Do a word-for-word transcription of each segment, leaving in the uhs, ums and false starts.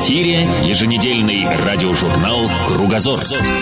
эфире еженедельный радиожурнал «Кругозор».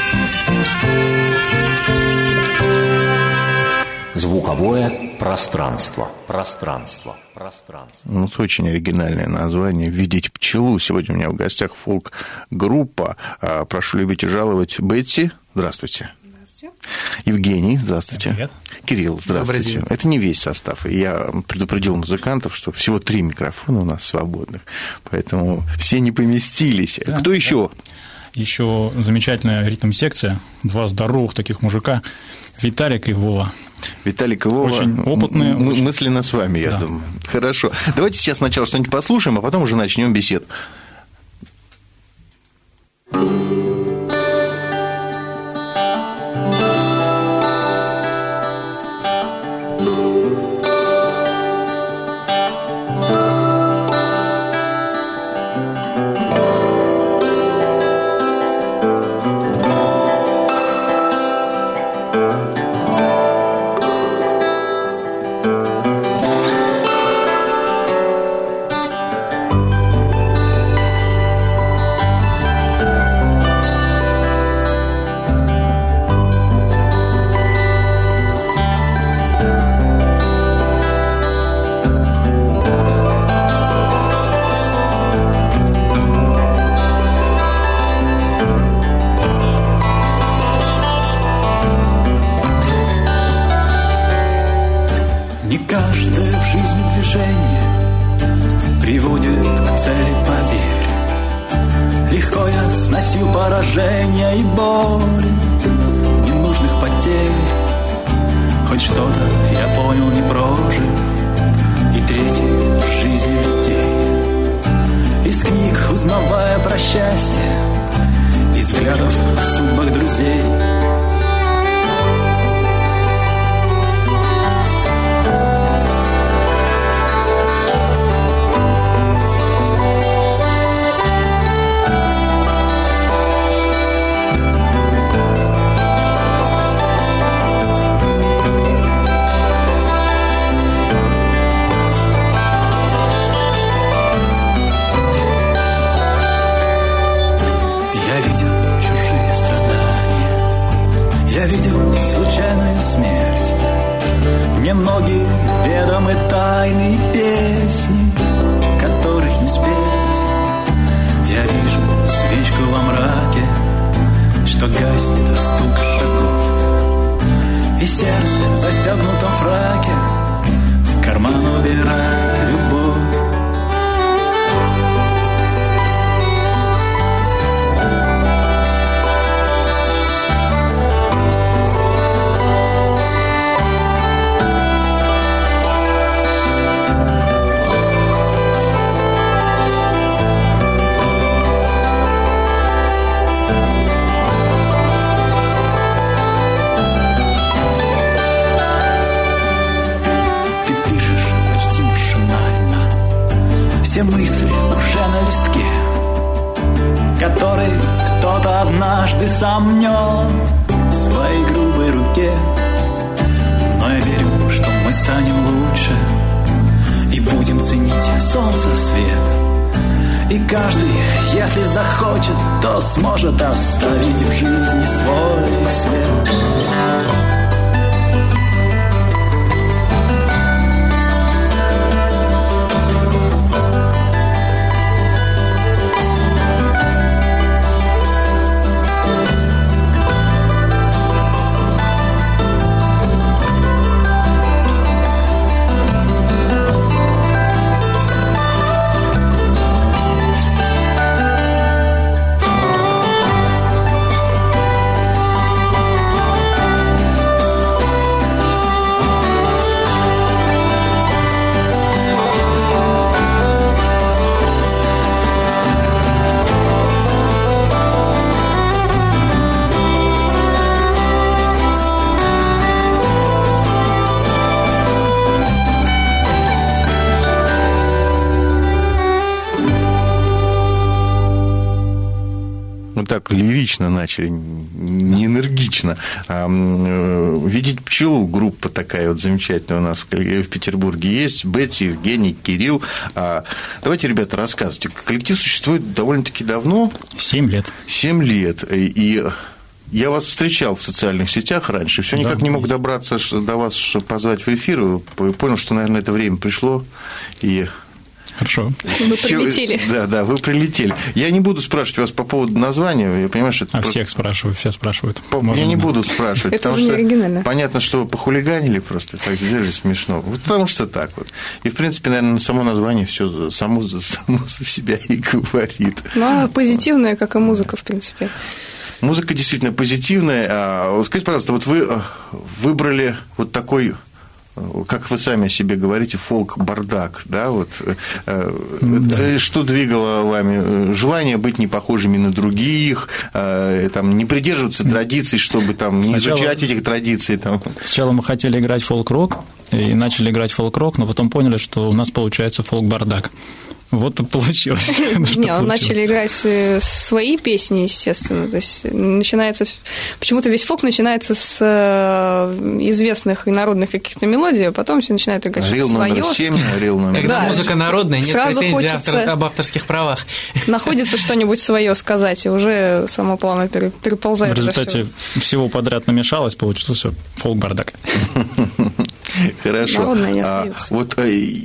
Звуковое пространство. Пространство. Пространство. Ну, это очень оригинальное название. «Видеть пчелу». Сегодня у меня в гостях фолк-группа. Прошу любить и жаловать. Бетти, здравствуйте. Здравствуйте. Евгений, здравствуйте. Привет. Кирилл, здравствуйте. Это не весь состав. Я предупредил музыкантов, что всего три микрофона у нас свободных, поэтому все не поместились. Да, Кто да. еще? Еще замечательная ритм-секция. Два здоровых таких мужика. Виталик и Вова. Виталик и Вова очень опытные. М- очень... мысленно с вами, я да. думаю. Хорошо. Давайте сейчас сначала что-нибудь послушаем, а потом уже начнем беседу. Все мысли уже на листке, который кто-то однажды сомнет в своей грубой руке. Но я верю, что мы станем лучше и будем ценить солнце свет. И каждый, если захочет, то сможет оставить в жизни свой след. так лирично начали, не энергично. А, «Видеть пчелу» группа такая вот замечательная у нас в, в Петербурге есть. Бетти, Евгений, Кирилл. А, давайте, ребята, рассказывайте. Коллектив существует довольно-таки давно. Семь лет. Семь лет. И я вас встречал в социальных сетях раньше, все никак да, не мог добраться до вас, чтобы позвать в эфир. Понял, что, наверное, это время пришло. И... Хорошо. Вы прилетели. Да, да, вы прилетели. Я не буду спрашивать вас по поводу названия. Я понимаю, что это а просто... всех спрашивают, все спрашивают. По... Я не буду спрашивать, это потому что оригинально. Понятно, что вы похулиганили просто, так сделали смешно. Вот потому что так вот. И, в принципе, наверное, само название все само, само за себя и говорит. Ну, а позитивное, как и музыка, в принципе. Музыка действительно позитивная. Скажите, пожалуйста, вот вы выбрали вот такой... как вы сами о себе говорите, фолк-бардак, да, вот, да. Что двигало вами? Желание быть не похожими на других, там, не придерживаться традиций, чтобы там, не сначала, изучать этих традиций. Там. Сначала мы хотели играть фолк-рок, и начали играть фолк-рок, но потом поняли, что у нас получается фолк-бардак. Вот и получилось. Не, начали играть свои песни, естественно. То есть начинается. Почему-то весь фолк начинается с известных и народных каких-то мелодий, а потом все начинают играть что-то свое. Рил номер семь, рил номер Когда да. музыка народная, нет Сразу претензий хочется... автор... об авторских правах. Находится что-нибудь свое сказать, и уже само плавно переползает. В результате всего подряд намешалось, получился фолк-бардак. Хорошо. Народная не остается. Вот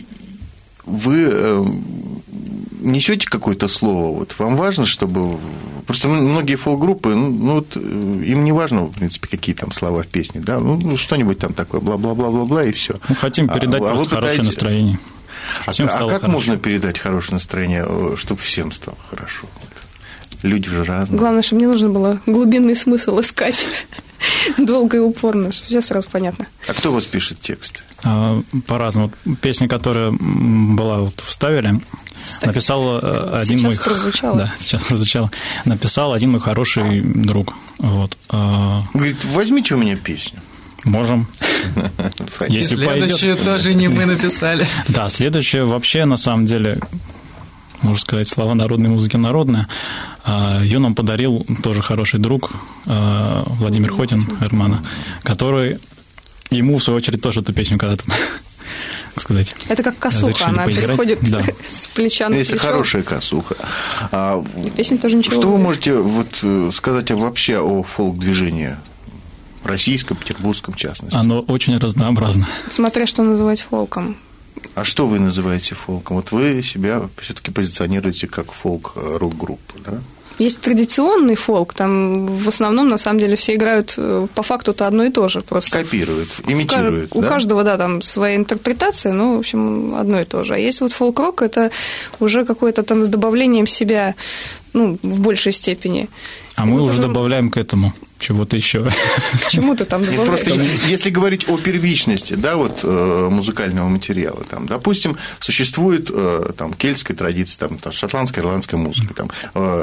вы несете какое-то слово? Вот вам важно, чтобы... Просто многие фолк-группы, ну, вот, им не важно, в принципе, какие там слова в песне, да, ну, что-нибудь там такое, бла-бла-бла-бла-бла, и все. Мы хотим передать а, просто а хорошее пытаете... настроение. А, а как хорошо. Можно передать хорошее настроение, чтобы всем стало хорошо? Люди же разные. Главное, чтобы мне нужно было глубинный смысл искать долго и упорно, чтобы все сразу понятно. А кто у вас пишет тексты? По-разному. Песня, которая была, вот вставили, Ставь. написал один сейчас мой... прозвучало. Да, сейчас прозвучало. Написал один мой хороший друг. Вот. Говорит, возьмите у меня песню. Можем. Если следующую пойдет. Тоже не мы написали. Да, следующее вообще, на самом деле... можно сказать, слова народной музыки народная. Ее нам подарил тоже хороший друг Владимир Хотин, Эрмана, который ему, в свою очередь, тоже эту песню когда-то, как сказать... Это как косуха, она поиграть. переходит да. с плеча на Если плечо. хорошая косуха. А песня тоже ничего. Что вы можете вот сказать вообще о фолк-движении? Российском, петербургском, в частности. Оно очень разнообразно. Смотря что называть фолком. А что вы называете фолком? Вот вы себя все-таки позиционируете как фолк-рок-группу, да? Есть традиционный фолк, там в основном, на самом деле, все играют по факту-то одно и то же. Просто копируют, имитируют, У да? каждого, да, там своя интерпретация, ну, в общем, одно и то же. А есть вот фолк-рок, это уже какое-то там с добавлением себя, ну, в большей степени. А мы уже добавляем к этому чего-то еще. К чему ты там добавляешь? Просто если, если говорить о первичности, да, вот, музыкального материала, там, допустим, существует там, кельтская традиция, там, шотландская, ирландская музыка, там,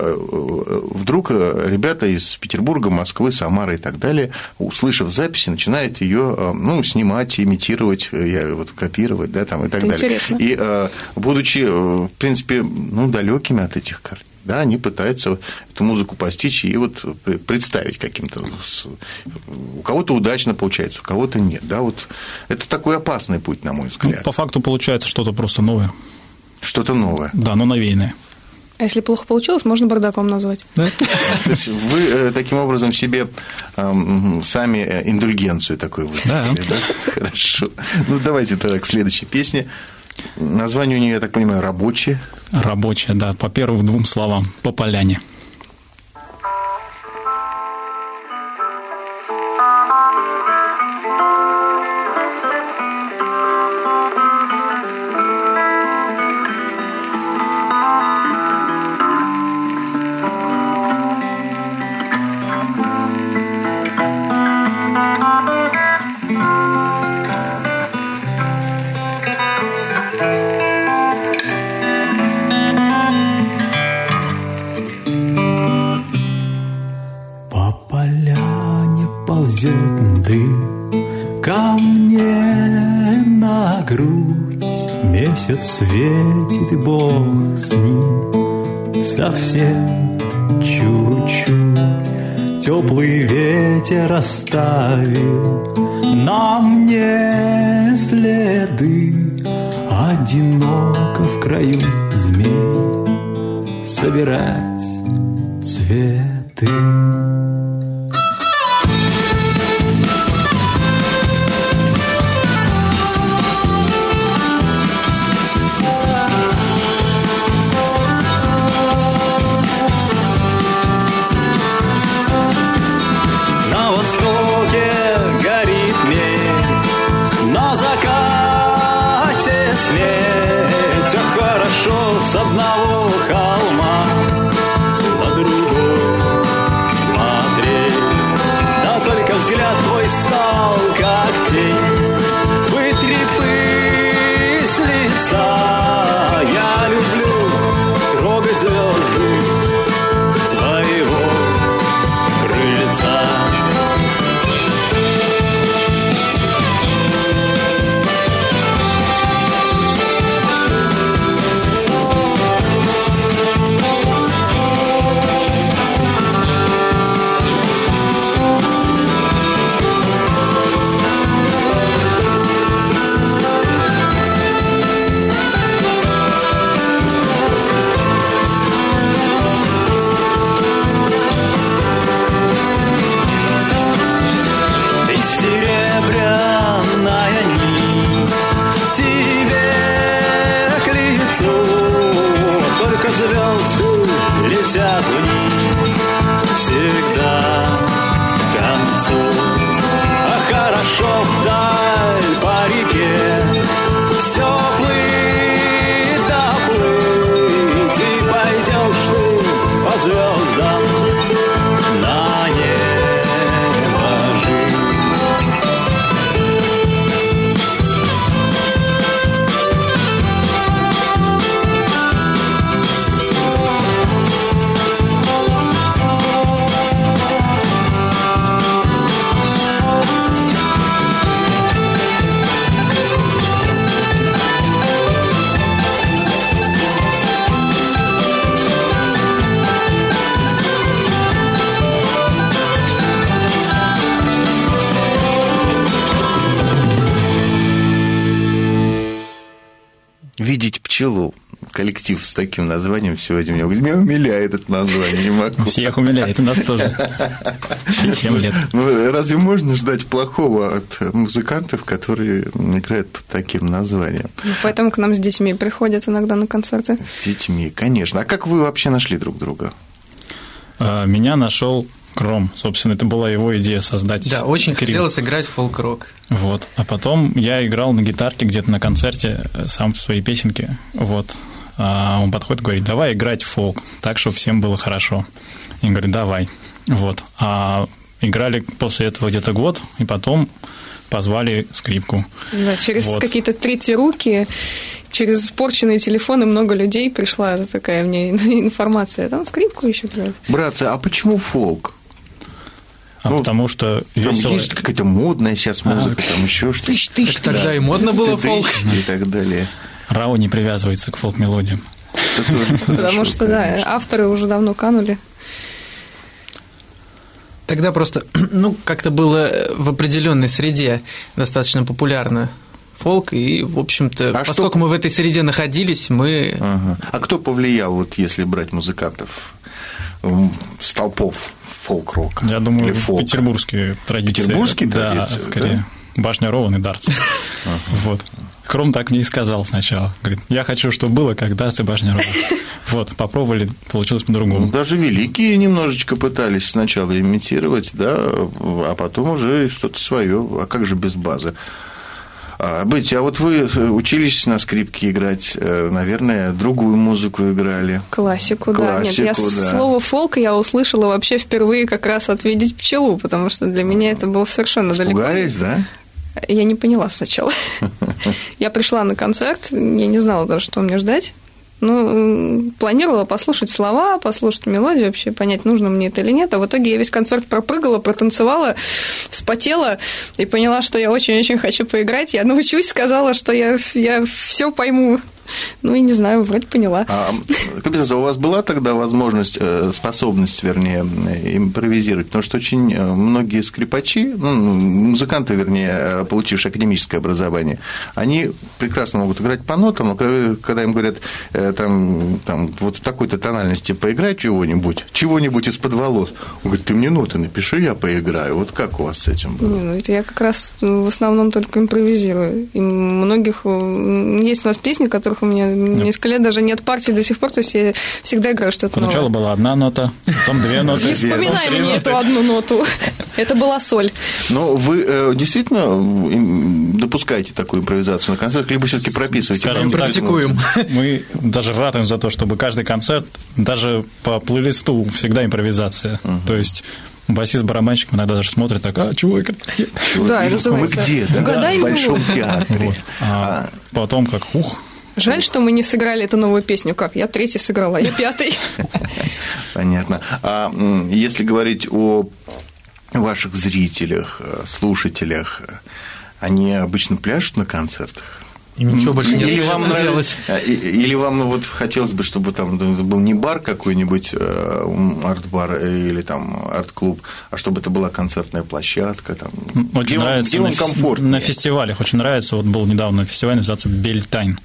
вдруг ребята из Петербурга, Москвы, Самары и так далее, услышав записи, начинают ее, ну, снимать, имитировать, вот, копировать, да, там, и так Это далее. Интересно. И будучи, в принципе, ну, далекими от этих картин, да, они пытаются эту музыку постичь и вот представить каким-то. У кого-то удачно получается, у кого-то нет. Да, вот это такой опасный путь, на мой взгляд. Ну, по факту получается что-то просто новое. Что-то новое. Да, но новейное. А если плохо получилось, можно бардаком назвать. Да? То есть вы таким образом себе сами индульгенцию такую выставили, да. да? Хорошо. Ну, давайте тогда к следующей песне. Название у нее, я так понимаю, «Рабочие». «Рабочие», да, по первым двум словам, «По поляне». ползет дым ко мне на грудь. Месяц светит, и Бог с ним совсем чуть-чуть. теплый ветер оставил на мне следы. Одиноко в краю змей собирать цветы. С одного холма на другой смотреть, да только взгляд твой стал как тень. Вытри пыль с лица, я люблю трогать звезды с твоего крыльца. Летят вниз всегда к концу, а хорошо вдаль по реке все плыть да плыть, и пойдешь ты по звездам на небо жить. «Видеть пчелу». Коллектив с таким названием сегодня меня, меня умиляет это название, не могу. Всех умиляет, и нас тоже. Все семь лет. Ну, разве можно ждать плохого от музыкантов, которые играют под таким названием? Ну, поэтому к нам с детьми приходят иногда на концерты. С детьми, конечно. А как вы вообще нашли друг друга? Меня нашел Кром. Собственно, это была его идея создать. Да, очень Кирилл. хотелось играть в фолк-рок. Вот. А потом я играл на гитарке где-то на концерте сам свои песенки. Вот. А он подходит и говорит: давай играть в фолк, так, чтобы всем было хорошо. Я говорю: давай. Вот. А играли после этого где-то год, и потом позвали скрипку. Да, через вот. Какие-то третьи руки, через испорченные телефоны много людей пришла такая мне информация. Там скрипку еще играют. Братцы, а почему фолк? А ну, потому что весело. Есть какая-то модная сейчас музыка, а, там еще что-то. Тыщ, тыщ, так тогда да. и модно было фолк. И так далее. РАО не привязывается к фолк-мелодиям. Потому что, да, авторы уже давно канули. Тогда просто, ну, как-то было в определенной среде достаточно популярно фолк, и, в общем-то, а поскольку что... мы в этой среде находились, мы... Ага. А кто повлиял, вот если брать музыкантов, столпов фолк-рока? Я думаю, петербургские традиции. Петербургские да, традиции? Скорее, да? Башня Ровен и Дартс. Ага. Вот. Кром так мне и сказал сначала. Говорит: я хочу, чтобы было, как Дартс и Башня Ровен. Вот, попробовали, получилось по-другому. Ну, даже великие немножечко пытались сначала имитировать, да, а потом уже что-то свое. А как же без базы? А, Бетти, а вот вы учились на скрипке играть, наверное, другую музыку играли. Классику, Классику да. Нет, я да. слово «фолк» я услышала вообще впервые как раз от «Видеть пчелу», потому что для меня это было совершенно далеко. Испугались, да? Я не поняла сначала. Я пришла на концерт, я не знала даже, что мне ждать. Ну, планировала послушать слова, послушать мелодию, вообще понять, нужно мне это или нет. А в итоге я весь концерт пропрыгала, протанцевала, вспотела и поняла, что я очень-очень хочу поиграть. Я научусь, сказала, что я, я все пойму. Ну, и не знаю, вроде поняла. А, Капитан, у вас была тогда возможность, способность, вернее, импровизировать? Потому что очень многие скрипачи, ну, музыканты, вернее, получившие академическое образование, они прекрасно могут играть по нотам, но когда, когда им говорят, там, там, вот в такой-то тональности поиграй чего-нибудь, чего-нибудь из-под волос, он говорит, ты мне ноты напиши, я поиграю. Вот как у вас с этим было? Ну, это я как раз в основном только импровизирую. И многих... Есть у нас песни, которых у меня да. несколько лет даже нет партии до сих пор, то есть я всегда играю что-то новое. Поначалу была одна нота, потом две ноты. Не вспоминай мне эту одну ноту. Это была соль. Но вы действительно допускаете такую импровизацию на концертах, либо все-таки прописываете? Скажем, практикуем. Мы даже ратуем за то, чтобы каждый концерт, даже по плейлисту, всегда импровизация. То есть басист-барабанщик иногда даже смотрит так, а, чего играть? Да, это называется. Мы где? Да, в Большом театре. Вот. А потом как, ух. Жаль, что мы не сыграли эту новую песню. Как? Я третий сыграла, я пятый. Понятно. А если говорить о ваших зрителях, слушателях, они обычно пляшут на концертах? Им ничего больше не или вам нравилось, или вам вот хотелось бы, чтобы там был не бар какой-нибудь, арт-бар или там арт-клуб, а чтобы это была концертная площадка. Там, очень где нравится. Где он комфортнее? На фестивалях очень нравится. Вот был недавно фестиваль, называется Бельтайн.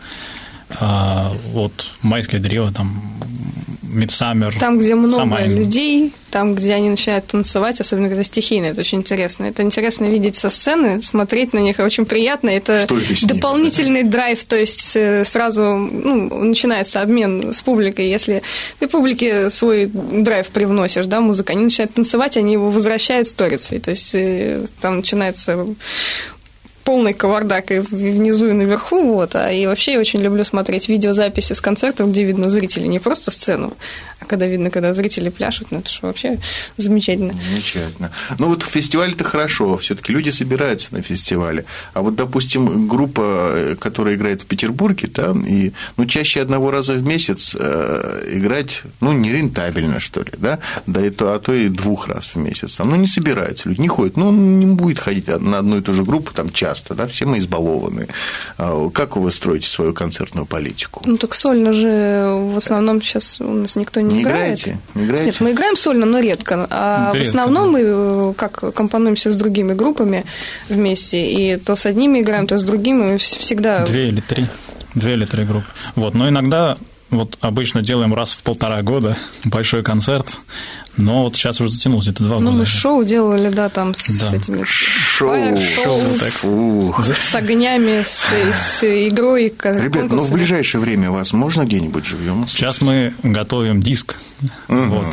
Вот майское древо, там Мидсаммер. Там, где много Самайн. людей, там, где они начинают танцевать, особенно когда стихийно, это очень интересно. Это интересно видеть со сцены, смотреть на них, очень приятно. Это, это дополнительный ними, драйв, то есть сразу ну, начинается обмен с публикой. Если ты публике свой драйв привносишь, да, музыку, они начинают танцевать, они его возвращают сторицей. То есть там начинается полный кавардак и внизу, и наверху, вот, а и вообще я очень люблю смотреть видеозаписи с концертов, где видно зрителей, не просто сцену, а когда видно, когда зрители пляшут, ну это же вообще замечательно. Замечательно. Ну вот фестиваль-то хорошо, все-таки люди собираются на фестивале, а вот, допустим, группа, которая играет в Петербурге, да, и, ну, чаще одного раза в месяц э, играть, ну, нерентабельно, что ли, да, да и то, а то и двух раз в месяц, ну, не собираются люди, не ходят, ну, он не будет ходить на одну и ту же группу, там, час. Да, все мы избалованы. Как вы строите свою концертную политику? Ну, так сольно же в основном сейчас у нас никто не, не играет. Играете? Не играете? Нет, мы играем сольно, но редко. А это в основном редко, да. Мы как компонуемся с другими группами вместе, и то с одними играем, то с другими. Мы всегда... Две или три. Две или три группы. Вот. Но иногда... Вот обычно делаем раз в полтора года большой концерт, но вот сейчас уже затянулось, где-то два ну, года. Ну, мы шоу делали, да, там с да. этими... Шоу, шоу, шоу с огнями, с, с игрой. Ребят, ну в ближайшее время вас можно где-нибудь живьем? Сейчас мы готовим диск, угу. вот,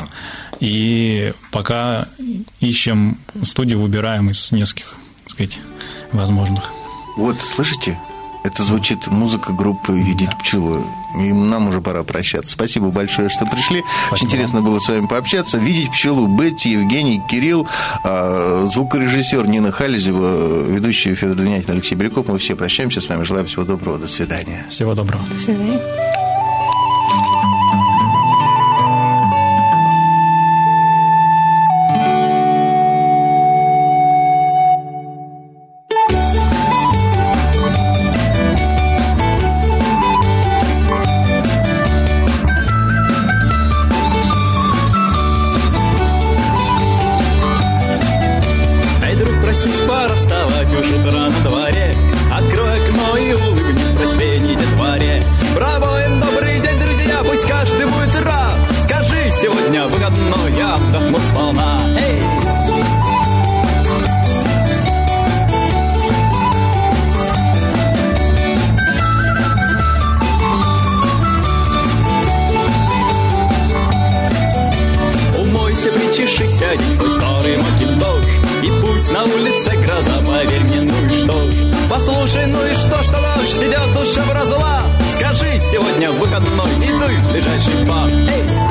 и пока ищем студию, выбираем из нескольких, так сказать, возможных. Вот, слышите? Это звучит музыка группы «Видеть пчелу». И нам уже пора прощаться. Спасибо большое, что пришли. Спасибо. Интересно было с вами пообщаться. «Видеть пчелу» Бетти, Евгений, Кирилл, звукорежиссер Нина Халезева, ведущий Федор Двинятин, Алексей Беляков. Мы все прощаемся с вами. Желаем всего доброго. До свидания. Всего доброго. До свидания. Одень свой старый макинтош, и пусть на улице гроза, поверь мне, ну и что ж. Послушай, ну и что ж, что дождь идет душа в разлад. Скажи, сегодня выходной, иду в ближайший паб. Эй!